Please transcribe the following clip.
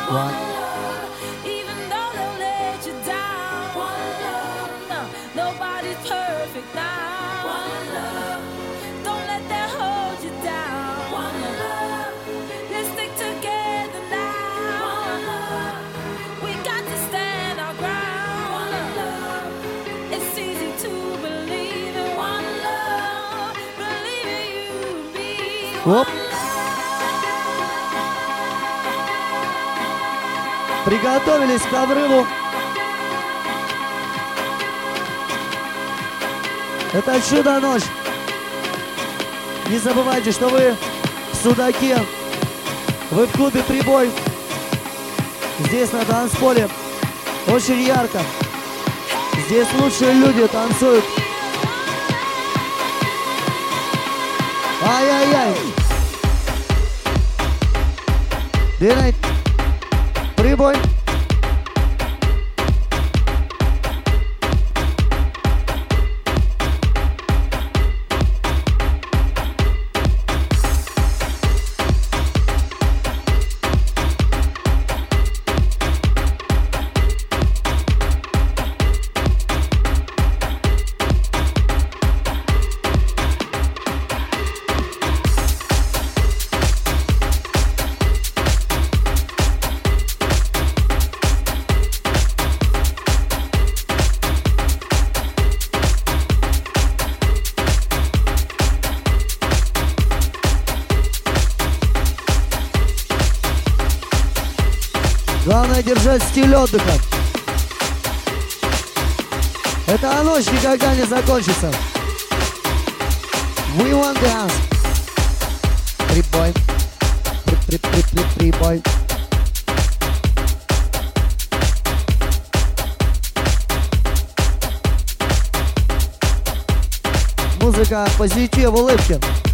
One. Even though they'll let you down. One love. No, nobody's perfect now. One love. Don't let that hold you down. One love. Let's stick together now. One love. We got to stand our ground. One love. It's easy to believe in one love. Believe you be Оп. one. Приготовились к обрыву. Это чудо-ночь. Не забывайте, что вы в Судаке, вы в клубе «Прибой». Здесь на танцполе очень ярко. Здесь лучшие люди танцуют. Ай-яй-яй. Динай. Прибой. Главное держать стиль отдыха. Эта ночь никогда не закончится. We want dance. Прибой. Прибой. Музыка, позитив, улыбки.